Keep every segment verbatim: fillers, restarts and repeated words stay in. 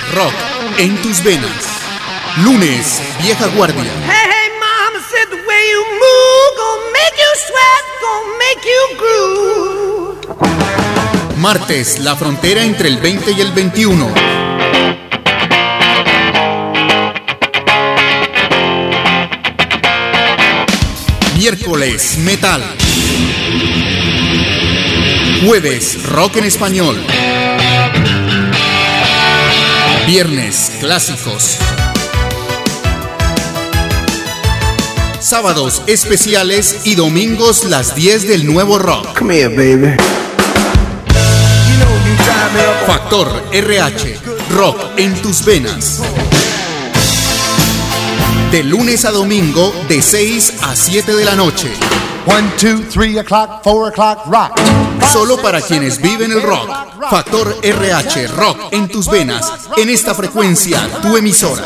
rock en tus venas. Lunes, vieja guardia. Hey, hey, mama said the way you move gonna make you sweat, gonna make you groove. Martes, la frontera entre el veinte y el veintiuno. Miércoles, metal. Jueves, rock en español. Viernes, clásicos. Sábados, especiales y domingos, las diez del nuevo rock. Come here, baby. Factor R H, rock en tus venas. De lunes a domingo, de seis a siete de la noche. One, two, three o'clock, four o'clock, rock. Solo para quienes viven el rock. Factor R H, rock en tus venas. En esta frecuencia, tu emisora.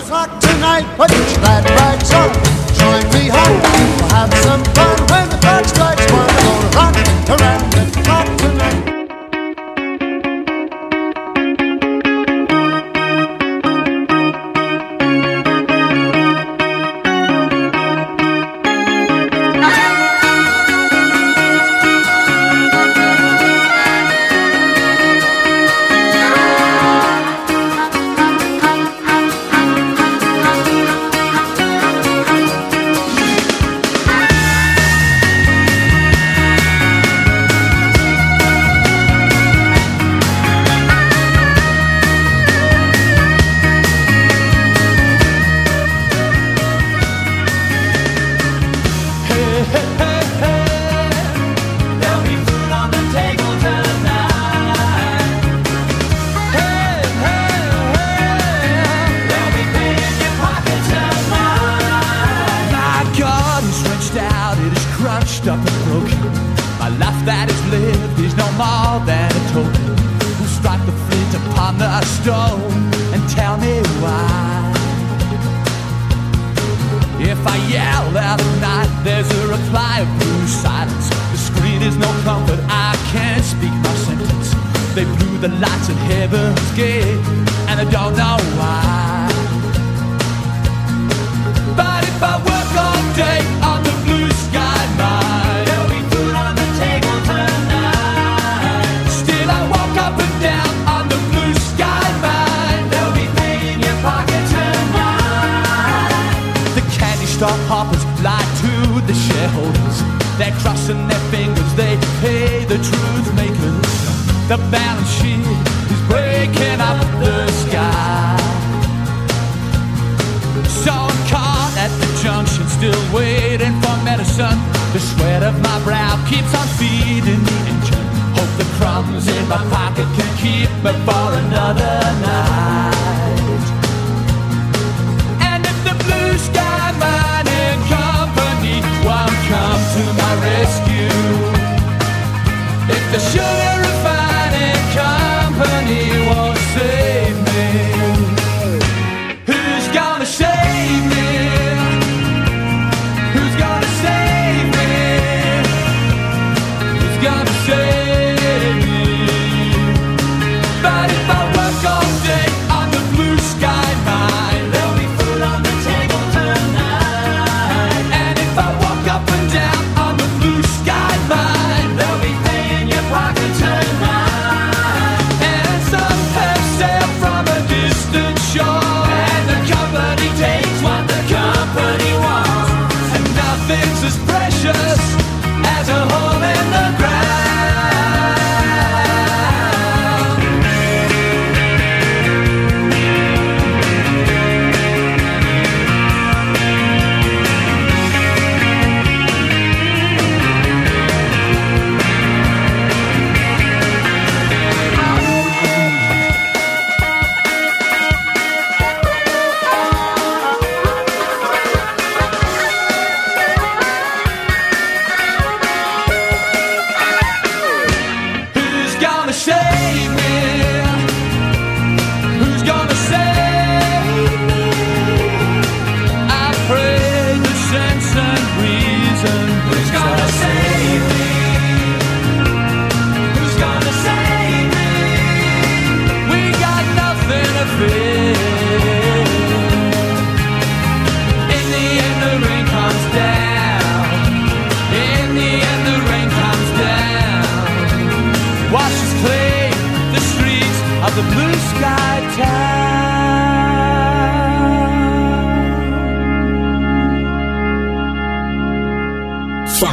But if I work all day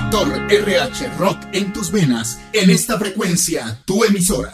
Factor R H Rock en tus venas, en esta frecuencia, tu emisora.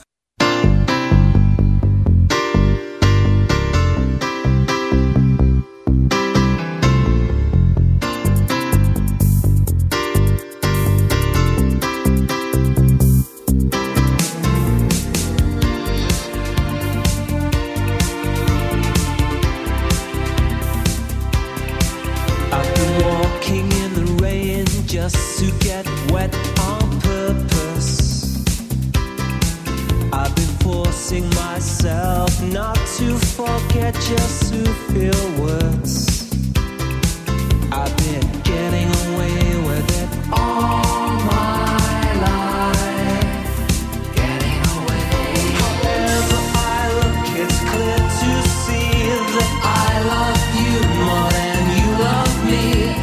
Just to get wet on purpose. I've been forcing myself not to forget, just to feel worse. I've been getting away with it all my life, getting away. However I look, it's clear to see that I love you more than you love me.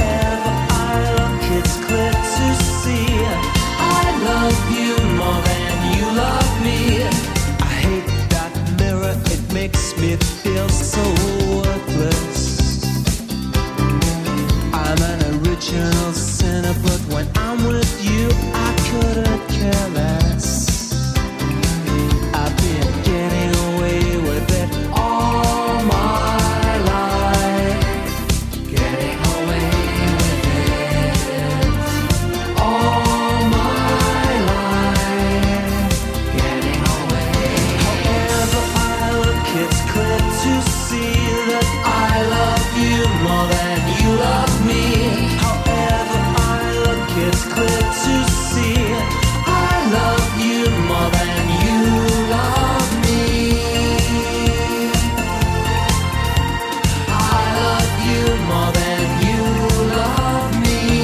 It's clear to see I love you more than you love me. I hate that mirror, it makes me feel so worthless. I'm an original sinner, but when I'm with you I couldn't care less. I've been getting away with it all my life, getting away with it. All my life, getting away. However I look, it's clear to see that I love you more than you love me. However I look, it's clear to see I love you more than you love me. I love you more than you love me.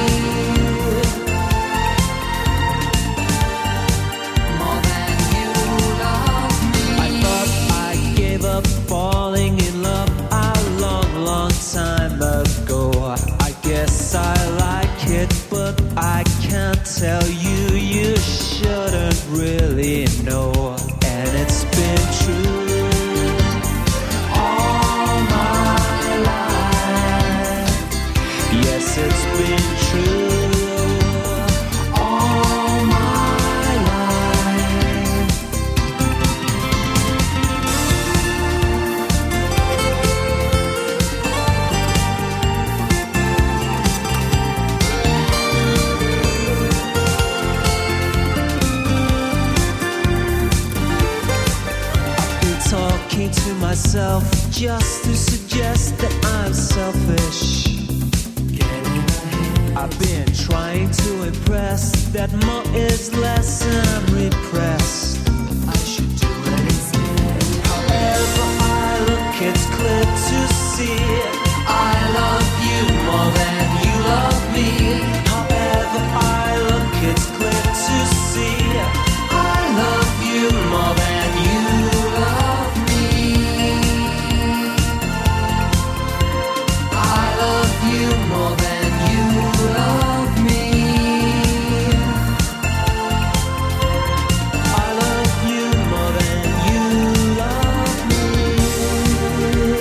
Falling in love a long, long time ago. I guess I like it, but I can't tell you. You shouldn't really know. And it's been true all my life. Yes, it's been true. To myself just to suggest that I'm selfish. I've been trying to impress that more is less and I'm repressed. I should do it instead. However I look, it's clear to see I love you more than you love me. However I look, it's clear to see I love you more than you love me. You more than you love me. I love you more than you love me.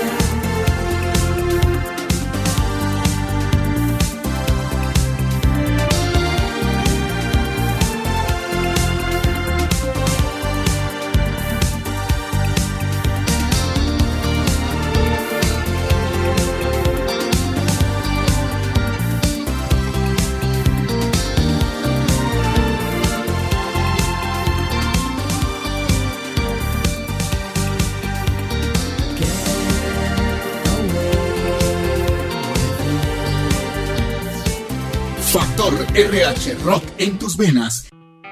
Factor R H Rock en tus venas.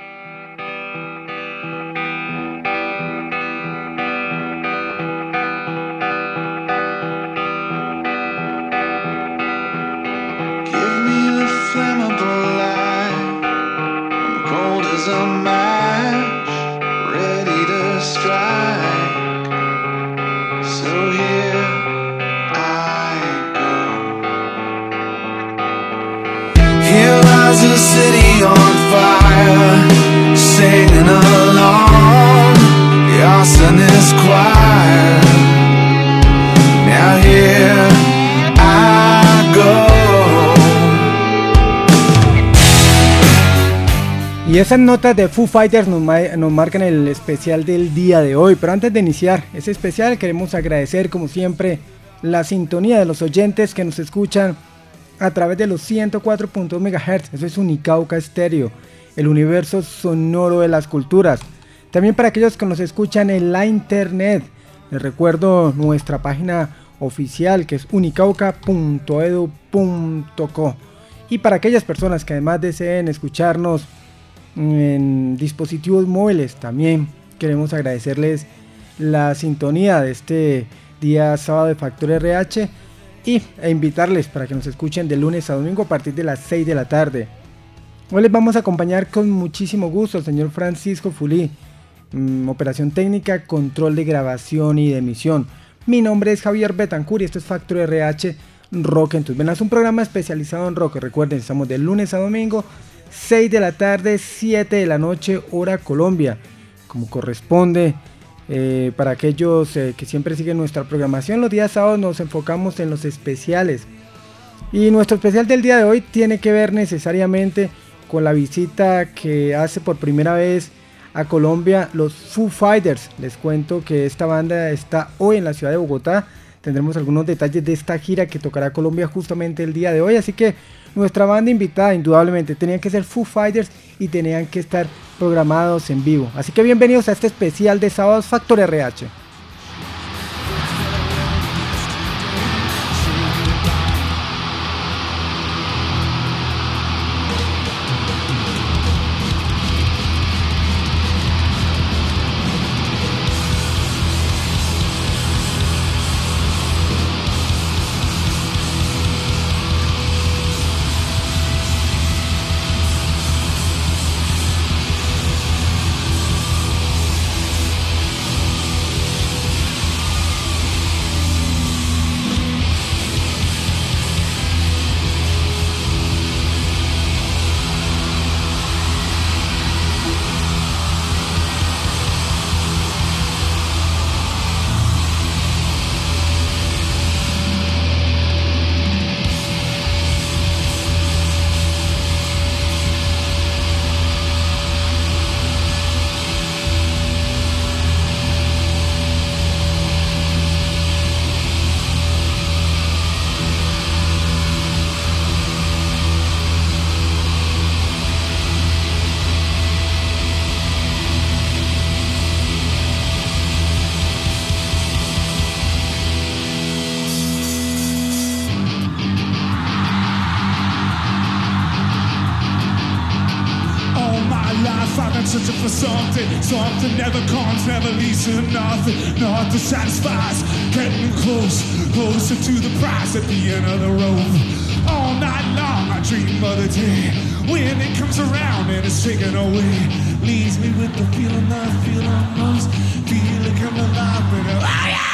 The city on fire, singing along the arsonist choir. Now here I go. Y esas notas de Foo Fighters nos, ma- nos marcan el especial del día de hoy. Pero antes de iniciar ese especial, queremos agradecer, como siempre, la sintonía de los oyentes que nos escuchan a través de los ciento cuatro punto dos megahertz. Eso es Unicauca Estéreo, el universo sonoro de las culturas. También para aquellos que nos escuchan en la internet, les recuerdo nuestra página oficial, que es unicauca punto edu punto co. Y para aquellas personas que además deseen escucharnos en dispositivos móviles, también queremos agradecerles la sintonía de este día sábado de Factor R H y, e invitarles para que nos escuchen de lunes a domingo a partir de las seis de la tarde. Hoy les vamos a acompañar con muchísimo gusto al señor Francisco Fulí, mmm, operación técnica, control de grabación y de emisión. Mi nombre es Javier Betancur y esto es Factor R H Rock en tus venas, un programa especializado en rock. Recuerden, estamos de lunes a domingo, seis de la tarde, siete de la noche, hora Colombia, como corresponde. Eh, para aquellos eh, que siempre siguen nuestra programación, los días sábados nos enfocamos en los especiales. Y nuestro especial del día de hoy tiene que ver necesariamente con la visita que hace por primera vez a Colombia los Foo Fighters. Les cuento que esta banda está hoy en la ciudad de Bogotá. Tendremos algunos detalles de esta gira que tocará Colombia justamente el día de hoy. Así que nuestra banda invitada indudablemente tenían que ser Foo Fighters y tenían que estar programados en vivo. Así que bienvenidos a este especial de sábados Factor R H. Searching for something, something never comes, never leads to nothing, nothing satisfies. Getting close, closer to the prize at the end of the road. All night long I dream of the day when it comes around and it's taken away. Leaves me with the feeling I feel almost, feeling come alive and oh yeah!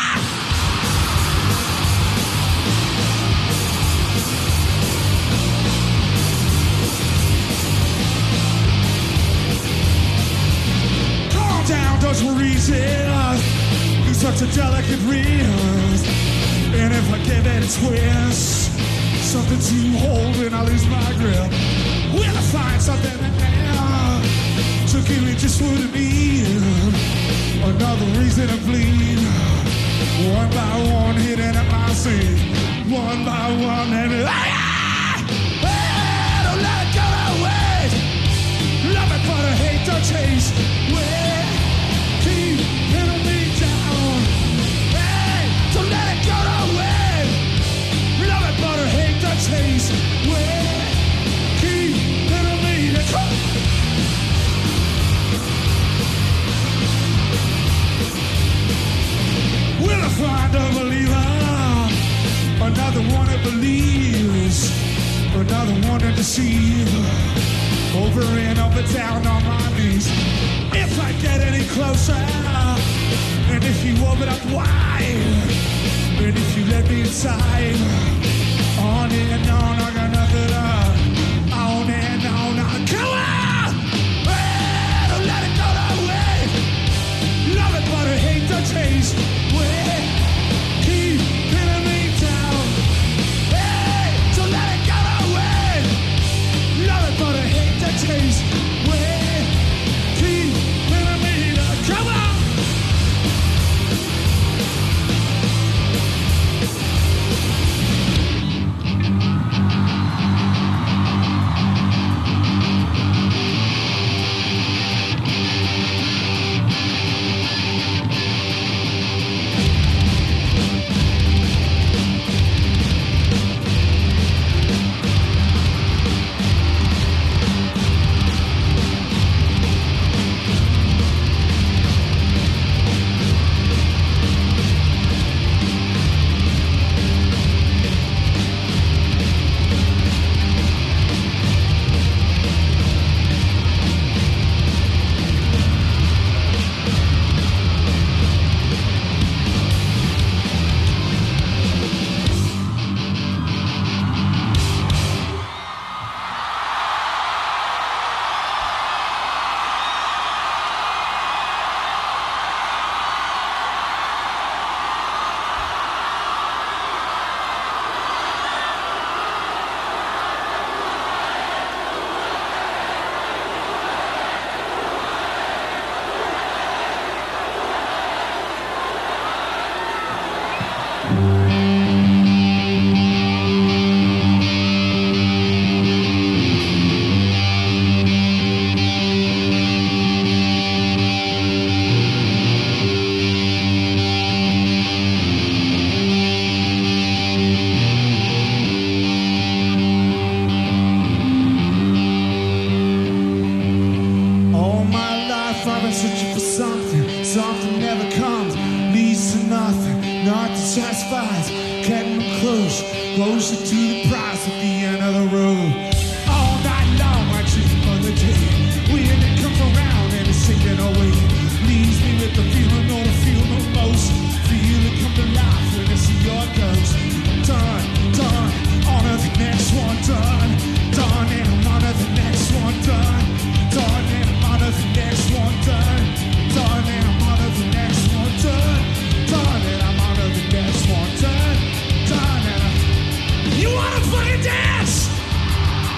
Does reason through such a delicate wrist, and if I give it a twist, something to hold and I lose my grip, will I find something in there to give me just what it needs? Another reason to bleed. One by one, hitting at my seat. One by one, and it, ah, yeah! Hey, don't let it go that way. Love it, but I hate the taste. Well, keep hitting me down. Hey, don't let it go that way. Love it, but I hate the taste. Well, keep hitting me down. Will I find a believer? Another one that believes, another one to deceive. Over and over down on my knees. If I get any closer, and if you open up wide, and if you let me inside, on and on, I got nothing to, on and on, I come on! Hey, don't let it go that way. Love it, but I hate the taste. Well, keep pinning me down. Hey, don't let it go that way. Love it, but I hate the taste. Well, All my life I've been searching for something. Something never comes, leads to nothing. Nothing satisfies, getting close, closer to the prize at the end of the road. All night long I dream of the day when it comes around and it's taken away. Leaves me with the feeling, no to feel no most. Feel it come to life when I see your ghost. Done, done, on to the next one, done. Done and I'm on to the next one, done. Done and I'm on to the next one, done. Done and I'm on to the next one, done. Done and I'm on to the next one, done. Done and I'm... You wanna fucking dance?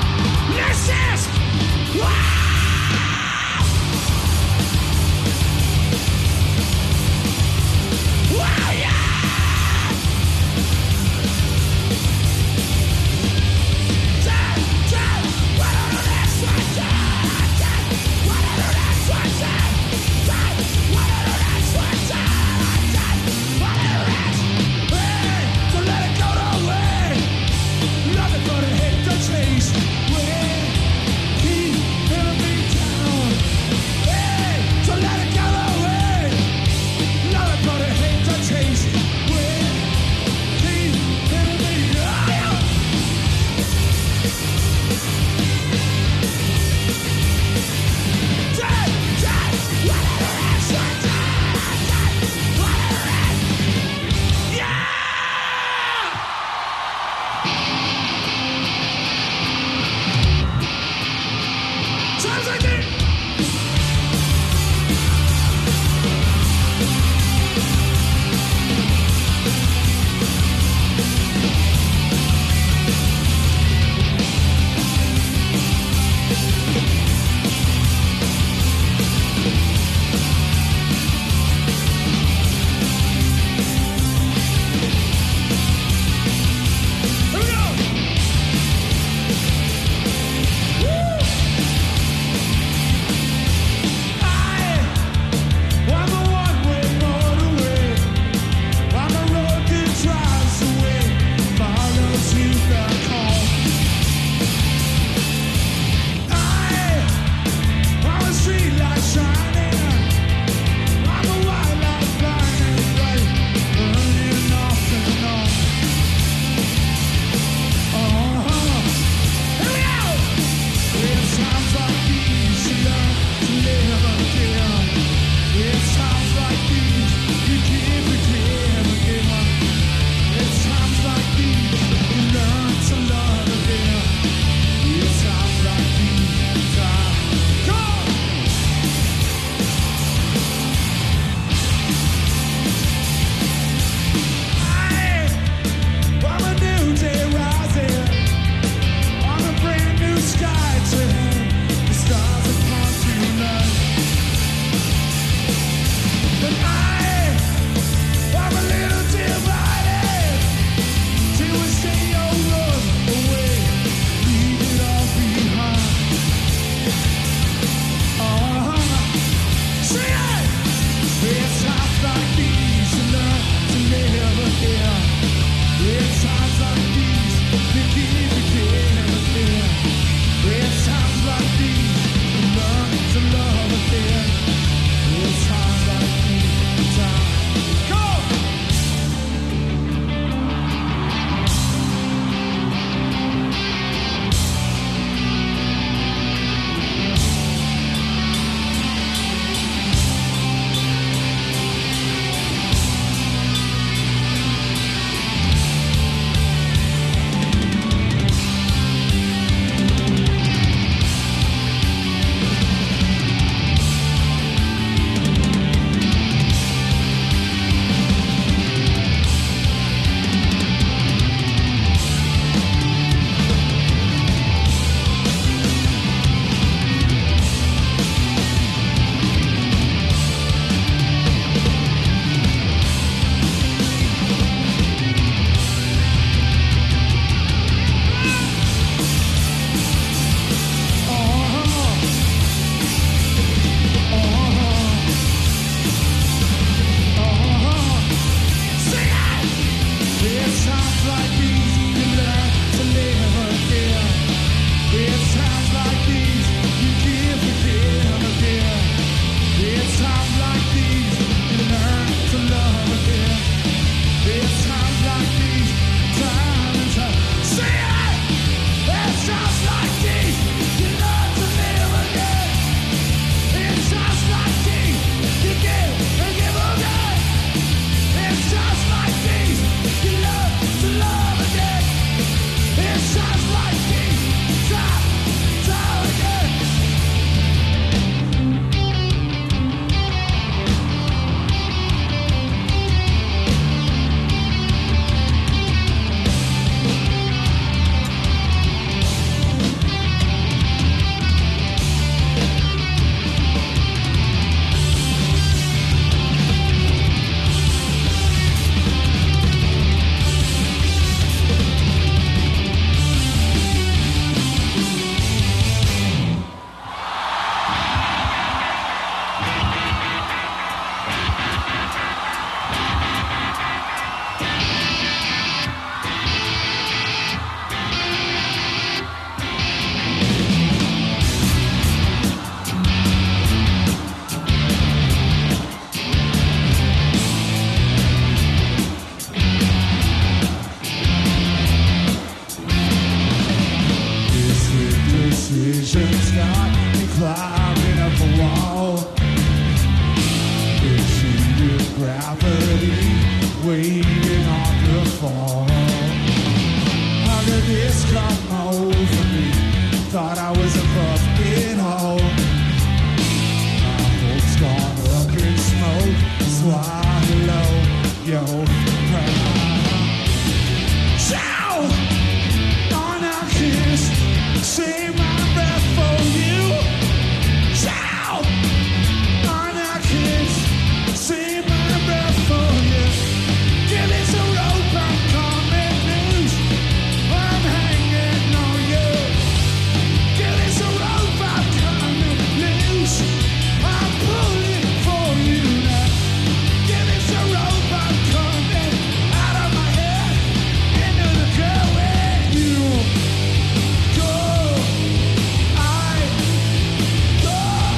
waiting on the fall. How did this come over me? Thought I was above it all. My hopes gone up in smoke. Swallow your pride. Shout on a kiss. Save my breath for you. Shout on a kiss. Save my breath for you. Give it a rope, I'm coming loose. I'm hanging on you. Give it a rope, I'm coming loose. I'm pulling for you now. Give it a rope, I'm coming out of my head into the girl where you go. I go.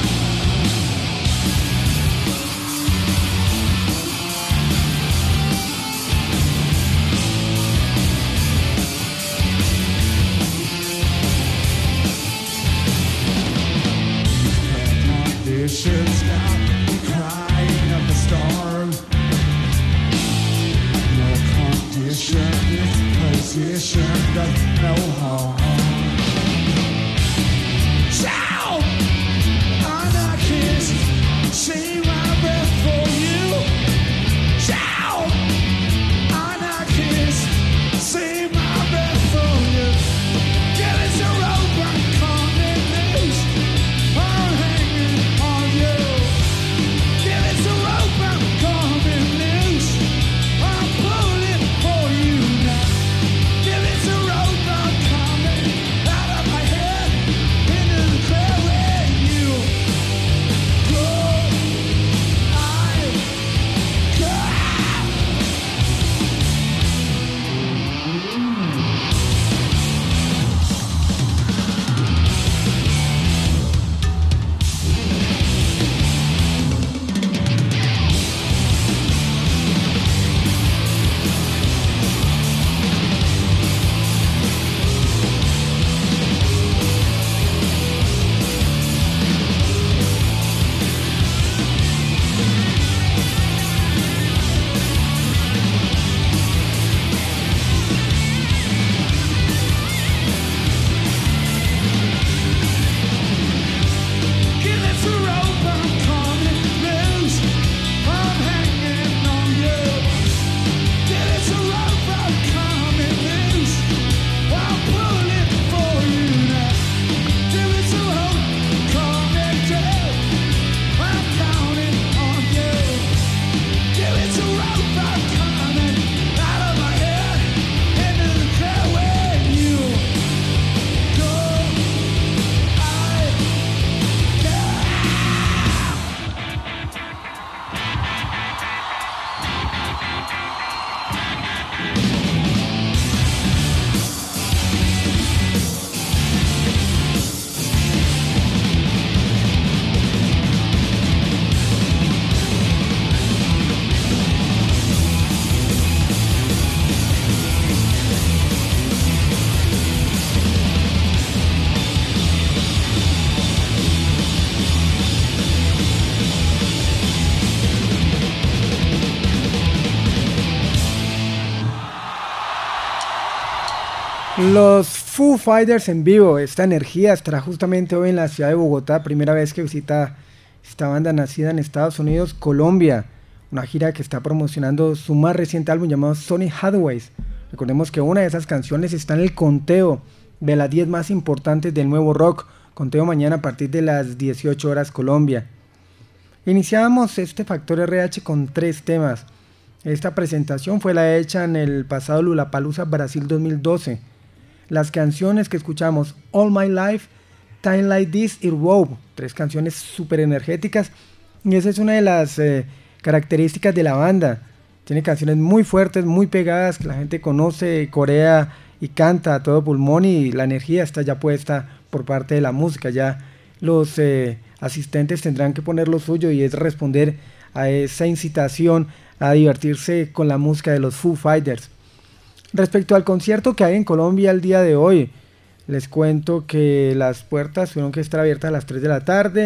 Conditions now, crying up a storm. No condition, this position does no harm. Shout on a kiss, save my breath for you. Shout on a kiss, save my breath for you. Give us a rope, I'm coming loose. I'm hanging on you. Give us a rope, I'm coming loose. I'm pulling for you now. Give us a rope, I'm coming out of my head into the crowd where you go. I go. Give us a rope, I'm coming loose. I'm hanging on you. Give us a rope, I'm coming loose. I'm pulling for you now. Give us a rope, coming down. I'm counting on you. Give us a rope, I'm coming out of my head into the crowd where you go. I go. Los Foo Fighters en vivo, esta energía estará justamente hoy en la ciudad de Bogotá, primera vez que visita esta banda nacida en Estados Unidos, Colombia, una gira que está promocionando su más reciente álbum llamado Sonny Hathaway. Recordemos que una de esas canciones está en el conteo de las diez más importantes del nuevo rock, conteo mañana a partir de las dieciocho horas Colombia. Iniciamos este Factor R H con tres temas. Esta presentación fue la hecha en el pasado Lollapalooza Brasil dos mil doce. Las canciones que escuchamos, All My Life, Time Like This y Rope, tres canciones súper energéticas, y esa es una de las eh, características de la banda. Tiene canciones muy fuertes, muy pegadas, que la gente conoce, corea y canta a todo pulmón, y la energía está ya puesta por parte de la música. Ya los eh, asistentes tendrán que poner lo suyo, y es responder a esa incitación a divertirse con la música de los Foo Fighters. Respecto al concierto que hay en Colombia el día de hoy, les cuento que las puertas tuvieron que estar abiertas a las tres de la tarde.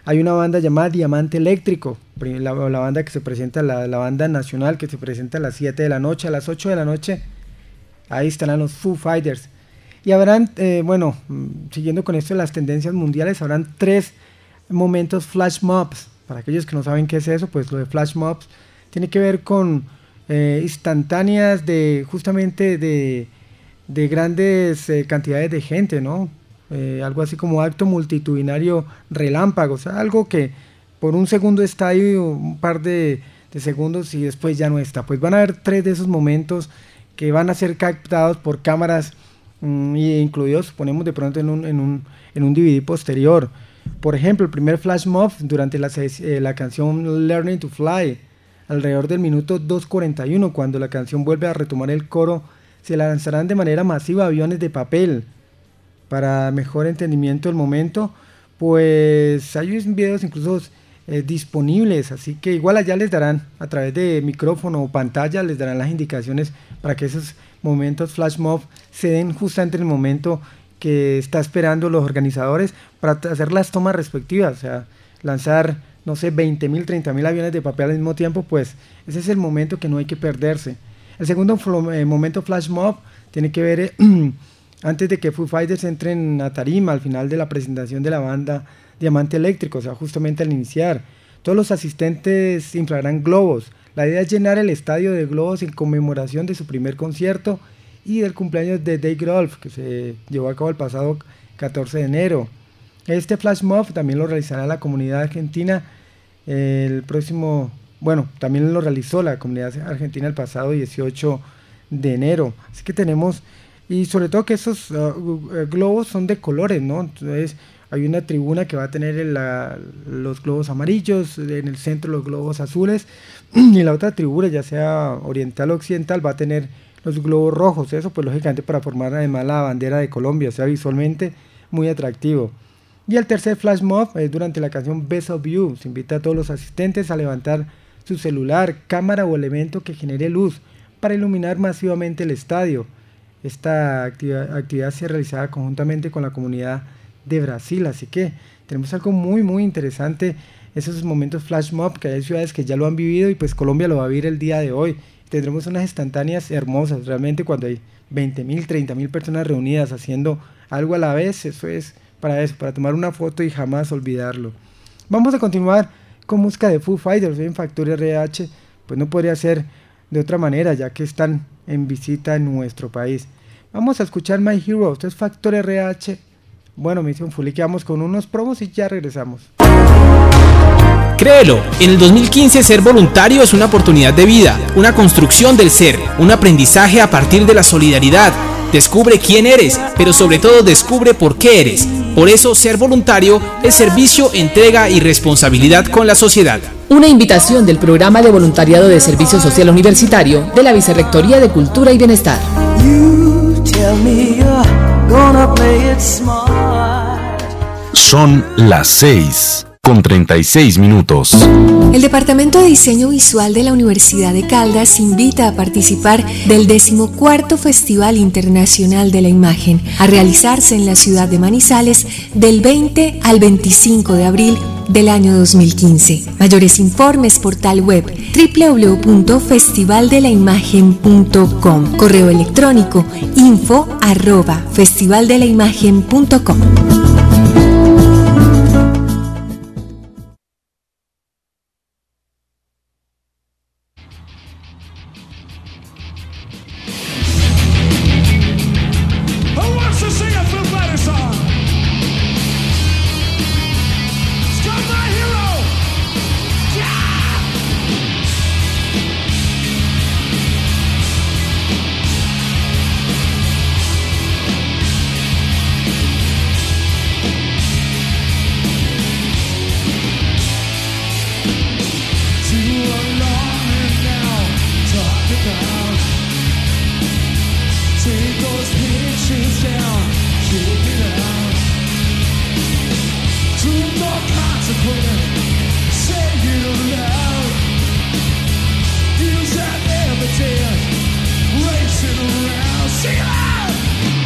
hay una banda llamada Diamante Eléctrico, la, la banda que se presenta, la, la banda nacional que se presenta a las siete de la noche, a las ocho de la noche, ahí estarán los Foo Fighters. Y habrán, eh, bueno, siguiendo con esto de las tendencias mundiales, habrán tres momentos flash mobs. Para aquellos que no saben qué es eso, pues lo de flash mobs tiene que ver con eh, instantáneas de justamente de, de grandes eh, cantidades de gente, ¿no? Eh, algo así como acto multitudinario relámpago, o sea, algo que por un segundo está ahí, un par de, de segundos y después ya no está. Pues van a haber tres de esos momentos que van a ser captados por cámaras mmm, y incluidos, suponemos, de pronto en un, en un, en un D V D posterior. Por ejemplo, el primer flash mob durante la, eh, la canción Learning to Fly, alrededor del minuto dos cuarenta y uno, cuando la canción vuelve a retomar el coro, se lanzarán de manera masiva aviones de papel. Para mejor entendimiento del momento, pues hay videos incluso eh, disponibles, así que igual allá les darán, a través de micrófono o pantalla, les darán las indicaciones para que esos momentos flash mob se den justamente en el momento que está esperando los organizadores para hacer las tomas respectivas, o sea, lanzar, no sé, veinte mil, treinta mil aviones de papel al mismo tiempo, pues ese es el momento que no hay que perderse. El segundo eh, momento flash mob tiene que ver... Eh, antes de que Foo Fighters entren a tarima al final de la presentación de la banda Diamante Eléctrico, o sea, justamente al iniciar. Todos los asistentes inflarán globos. La idea es llenar el estadio de globos en conmemoración de su primer concierto y del cumpleaños de Dave Grohl, que se llevó a cabo el pasado catorce de enero. Este flash mob también lo realizará la comunidad argentina el próximo, bueno, también lo realizó la comunidad argentina el pasado dieciocho de enero. Así que tenemos... Y sobre todo que esos uh, uh, globos son de colores, ¿no? Entonces hay una tribuna que va a tener el, la, los globos amarillos, en el centro los globos azules, y la otra tribuna, ya sea oriental o occidental, va a tener los globos rojos. Eso pues lógicamente para formar además la bandera de Colombia, o sea, visualmente muy atractivo. Y el tercer flash mob es durante la canción Best of You. Se invita a todos los asistentes a levantar su celular, cámara o elemento que genere luz para iluminar masivamente el estadio. Esta actividad, actividad se realizaba conjuntamente con la comunidad de Brasil, así que tenemos algo muy muy interesante, esos momentos flash mob, que hay ciudades que ya lo han vivido y pues Colombia lo va a vivir el día de hoy. Tendremos unas instantáneas hermosas, realmente cuando hay veinte mil, treinta mil personas reunidas haciendo algo a la vez, eso es para eso, para tomar una foto y jamás olvidarlo. Vamos a continuar con música de Foo Fighters en Factor R H, pues no podría ser de otra manera ya que están en visita en nuestro país. Vamos a escuchar My Hero, esto es Factor R H. Bueno, Misión Fully, que vamos con unos promos y ya regresamos. Créelo, en el dos mil quince ser voluntario es una oportunidad de vida, una construcción del ser, un aprendizaje a partir de la solidaridad. Descubre quién eres, pero sobre todo descubre por qué eres. Por eso ser voluntario es servicio, entrega y responsabilidad con la sociedad. Una invitación del Programa de Voluntariado de Servicio Social Universitario de la Vicerrectoría de Cultura y Bienestar. Son las seis con treinta y seis minutos. El Departamento de Diseño Visual de la Universidad de Caldas invita a participar del decimocuarto Festival Internacional de la Imagen, a realizarse en la ciudad de Manizales del veinte al veinticinco de abril del año dos mil quince. Mayores informes portal web doble u doble u doble u punto festival de la imagen punto com. Correo electrónico info arroba festival de la imagen punto com.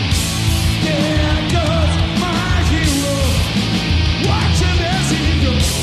Watching as he goes.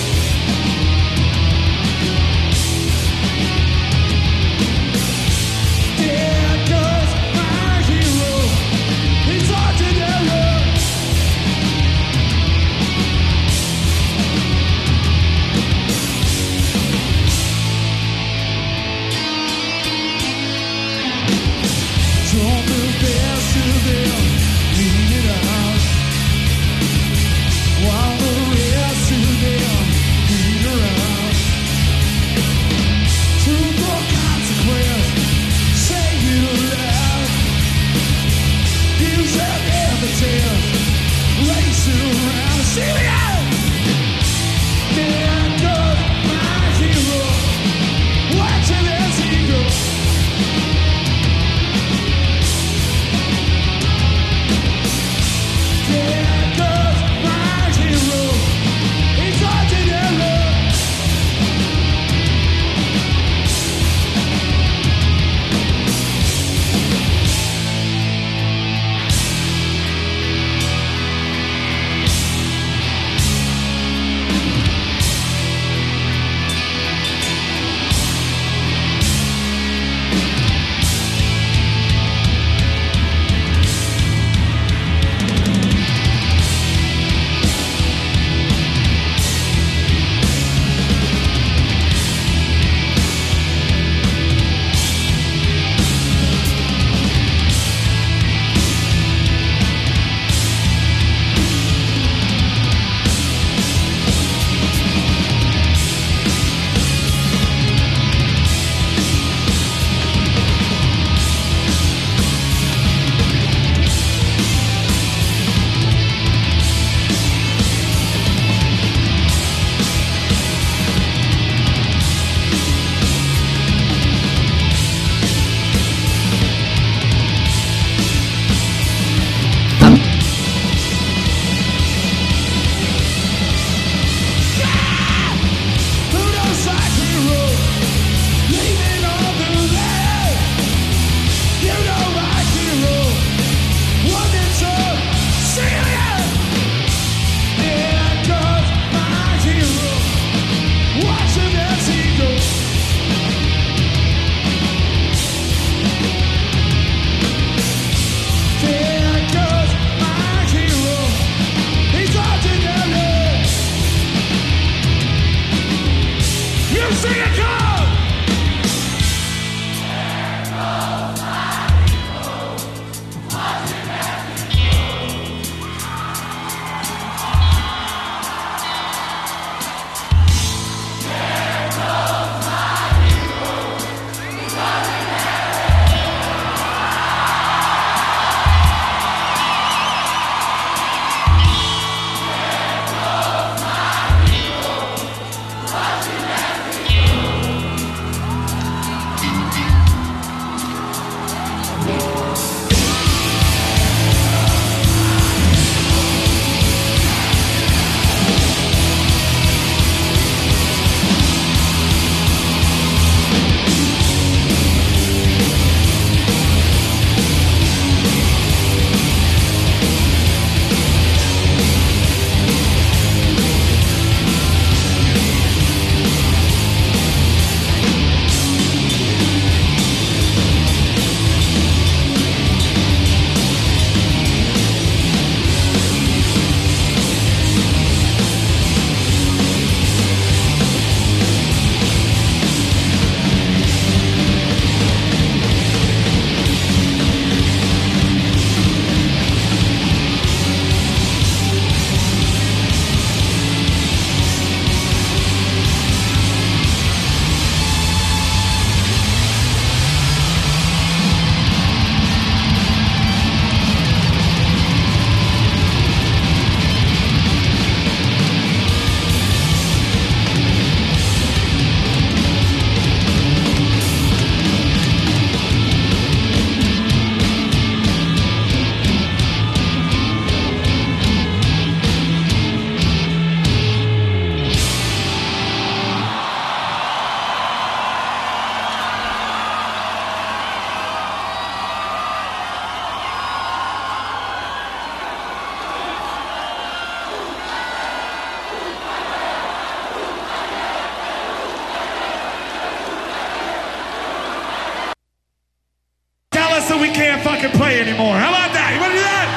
till we can't fucking play anymore. How about that? You wanna do that?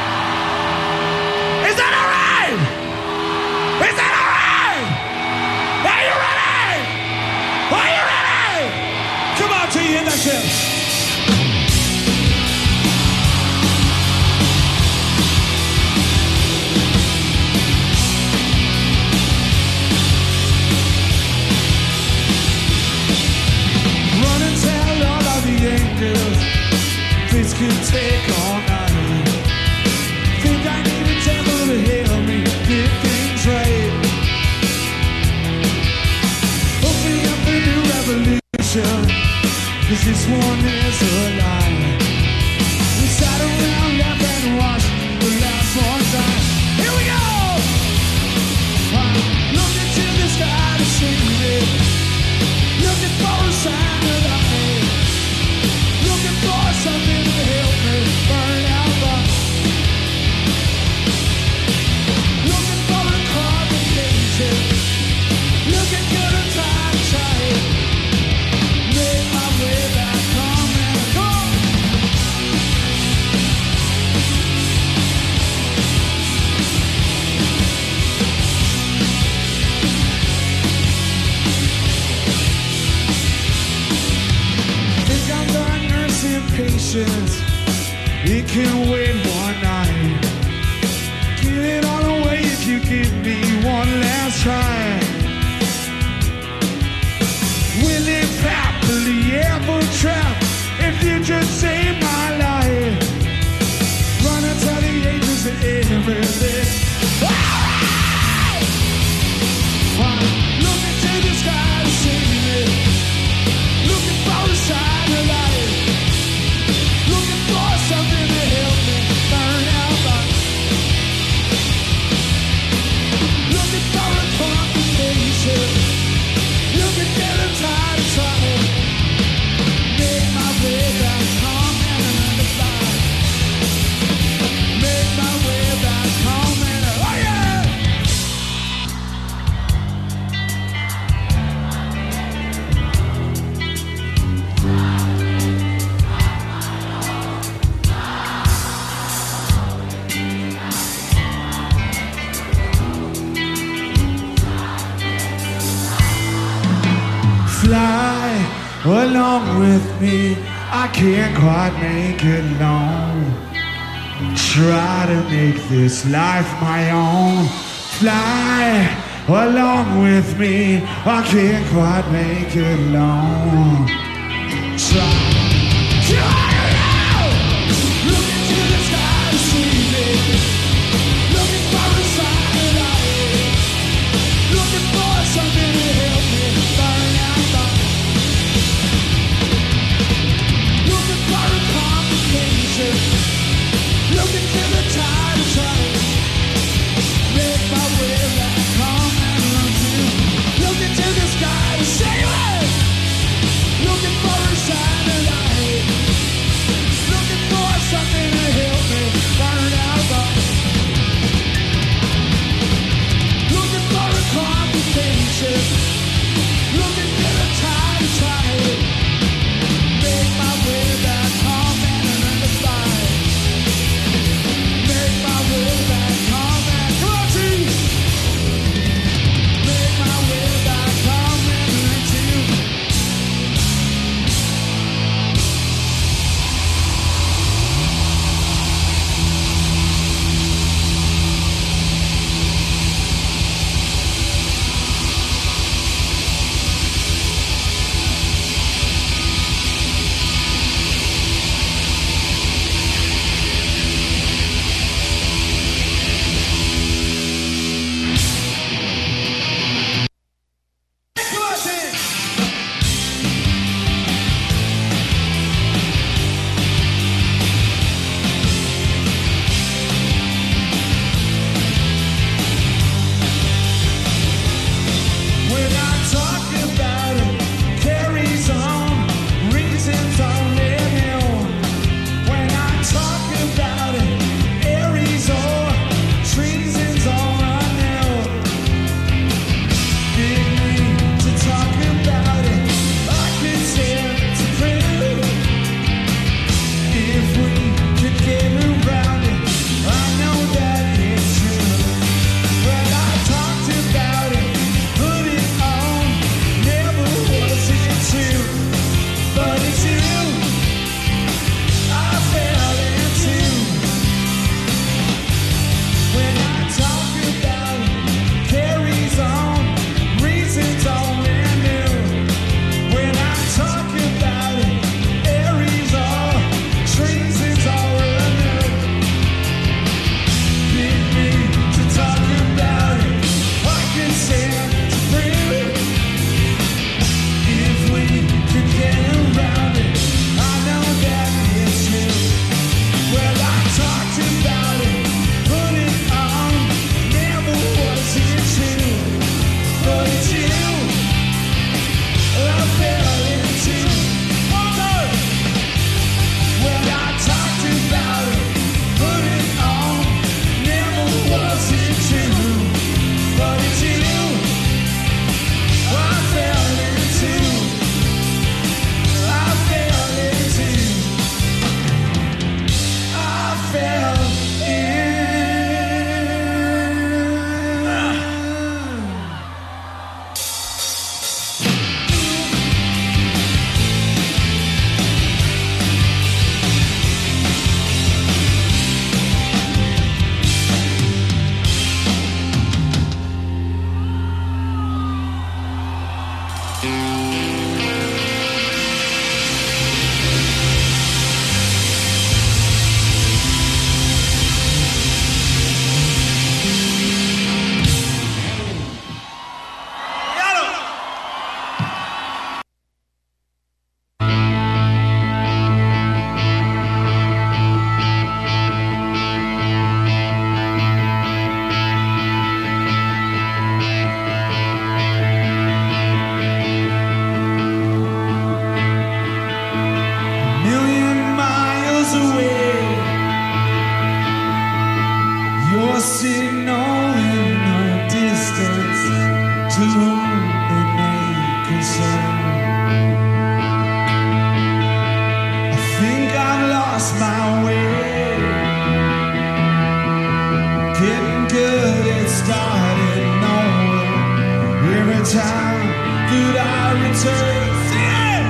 Is that alright? Is that alright? Are you ready? Are you ready? Come on, till you hit that shit. This could take all night. Think I need a devil to help me get things right. Open up a new revolution, 'cause this one is a lie. We sat around, laughed and watched the last one time. Here we go! Look into the sky to see it. Looking for a sign of light. Looking for something to help me burn out the. Looking for a combination. Looking good and time tight. Make my way back home and go. Think I'm done nursing patience. It can wait one night. Give it all away if you give me one last try. We'll live happily ever trapped if you just save my life. Run and tell the angels and everything. Alright! Look into the sky to see it. Looking for a sign of life. Looking for something to help me burn out my. Looking for a combination. Looking at a tide of trouble. Make my way back home and underfly. Make my way back home and oh yeah! Fly along with me. I can't quite make it alone. Try to make this life my own. Fly along with me. I can't quite make it alone. Try. Try it out. Look into the sky to see me. Looking for a sign of light. Looking for something to help me burn out the. Looking for a complication. Looking to the tide of time. Make my way back home and run to. Looking to the sky to save it. Looking for a sign of light. lost my way. Getting good, it started nowhere. Every time that I return, sing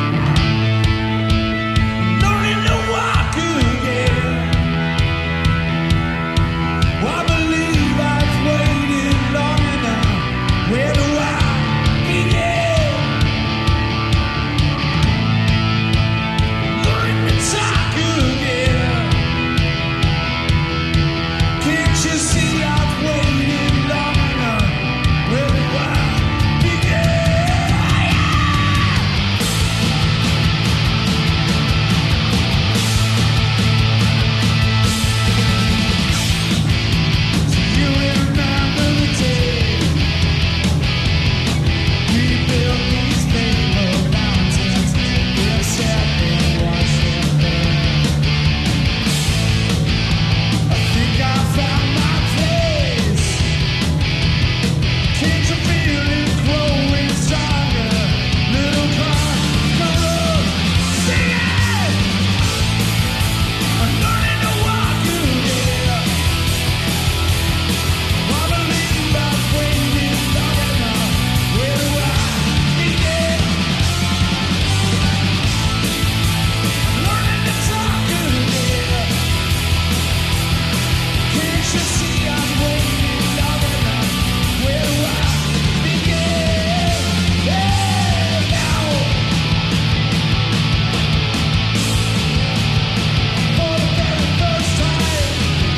it. Learning to walk again. I believe I've waited long enough. Where do I begin? Learning to talk again. Can't you see I've waited long enough? Where do I begin? You remember the day we built these paper mountains? We sat and watched them burn. I think I found my place. Can't you feel it growing stronger? Little car, come on, sing it. I'm learning to walk again. I believe I've waited long enough. Where do I begin? Learning to talk again. Can't you see I've waited long enough? Where do I begin? Yeah, now. For the very first time.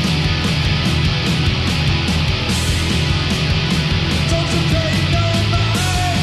Don't you pay no mind.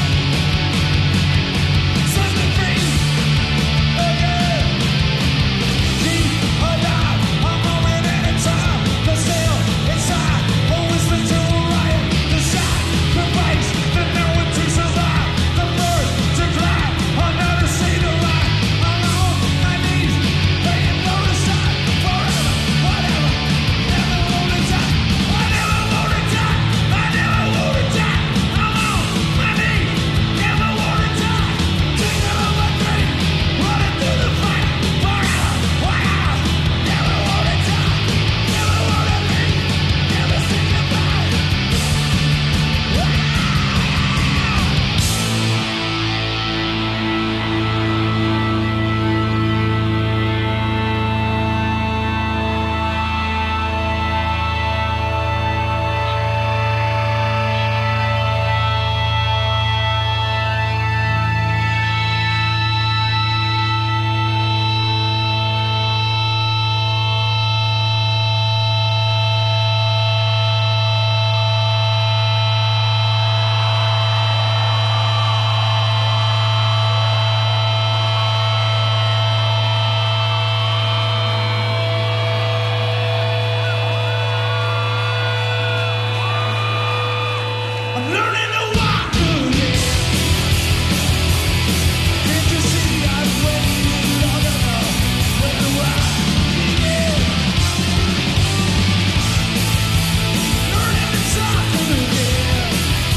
Set me free again. Keep alive a moment at a time. The sail inside, always the to right. The sacrifice, the knowing to survive. The first to climb, another say to lie. I'm on my knees, praying for a sign. Forever, whatever, never wanna die. I never wanna die. I never wanna die. I'm on my knees, never wanna die. Thinking of my dream, running through the fight. Forever, whatever, never wanna die. Never wanna leave, never say goodbye. I'm learning to walk again. Can't you see I've waited long enough? Where do I begin? Learning to talk again.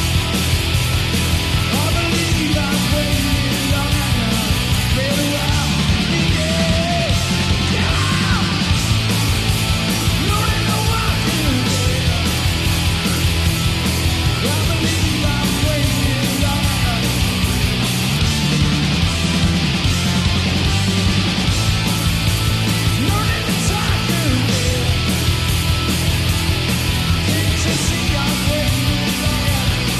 I believe I've waited long enough. Where do I begin? Yeah. Learning to walk again. I believe I've waited long enough. Learning to talk again. Can't you see I've waited long enough?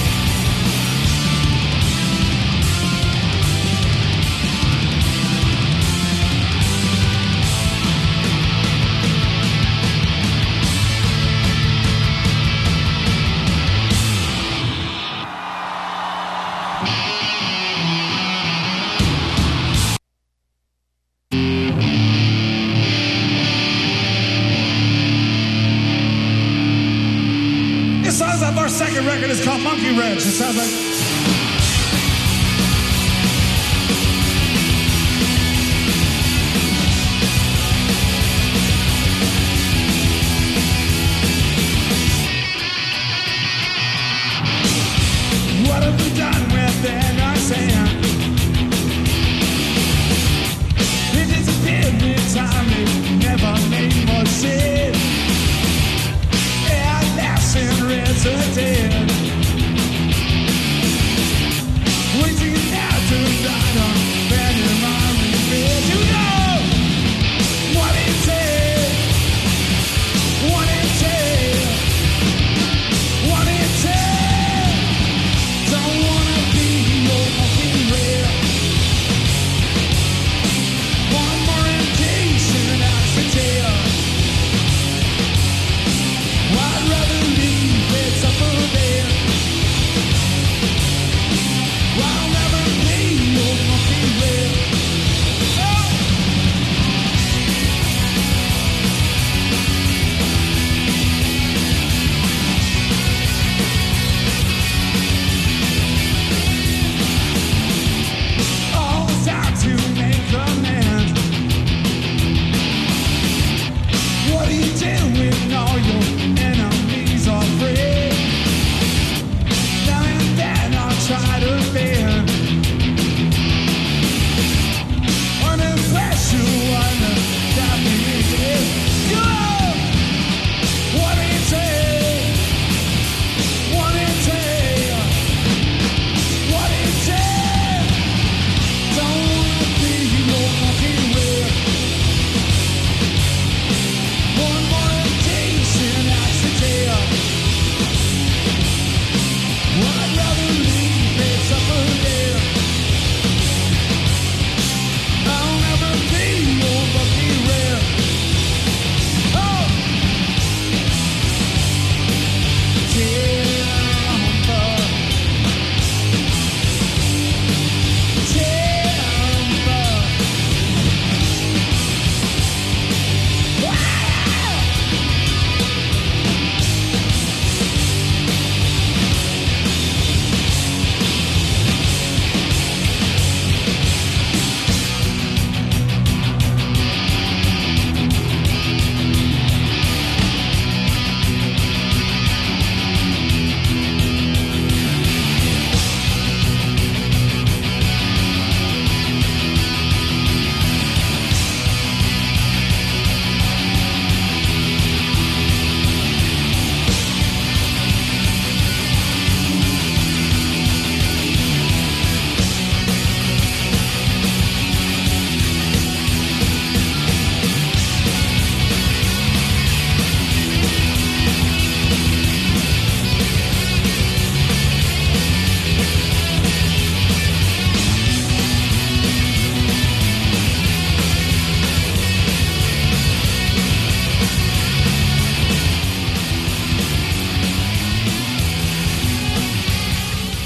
It sounds like our second record is called Monkey Wrench. It sounds like. What have we done with that our sand? It disappeared mid-time.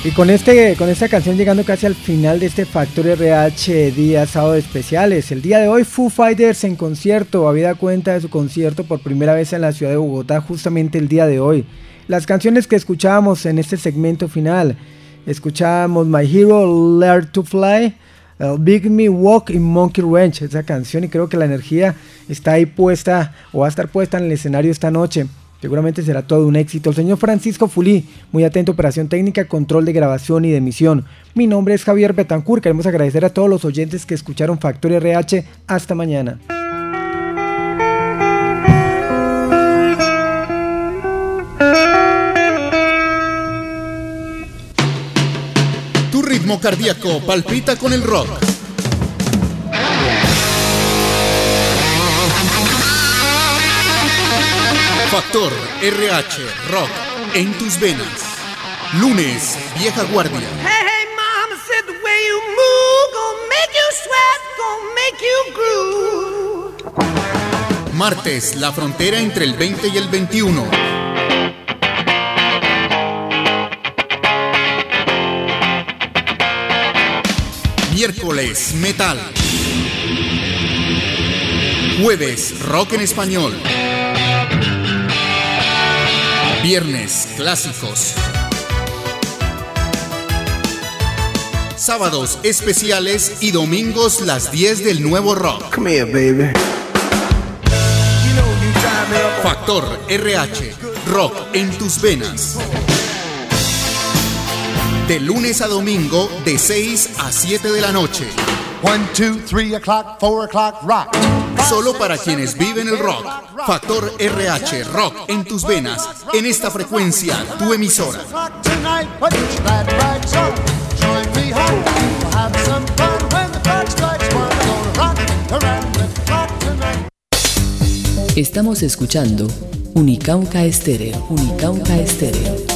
Y con este con esta canción llegando casi al final de este Factor R H Día Sábado Especiales. El día de hoy Foo Fighters en concierto, habida cuenta de su concierto por primera vez en la ciudad de Bogotá justamente el día de hoy. Las canciones que escuchábamos en este segmento final, escuchábamos My Hero Learn to Fly, uh, Big Me Walk y Monkey Ranch, esa canción, y creo que la energía está ahí puesta o va a estar puesta en el escenario esta noche. Seguramente será todo un éxito. El señor Francisco Fulí, muy atento, operación técnica, control de grabación y de emisión. Mi nombre es Javier Betancourt. Queremos agradecer a todos los oyentes que escucharon Factor R H. Hasta mañana. Tu ritmo cardíaco palpita con el rock. Factor R H Rock en tus venas. Lunes, Vieja Guardia. Hey, hey, mama said the way you move gonna make you sweat, gonna make you groove. Martes, la frontera entre el veinte y el veintiuno. Miércoles, metal. Jueves, rock en español. Viernes, clásicos. Sábados, especiales y domingos, las diez del nuevo rock. Come here, baby. Factor R H, rock en tus venas. De lunes a domingo, de seis a siete de la noche. One, two, three o'clock, four o'clock, rock. Solo para quienes viven el rock. Factor R H, rock en tus venas. En esta frecuencia, tu emisora. Estamos escuchando Unicauca Estéreo. Unicauca Estéreo.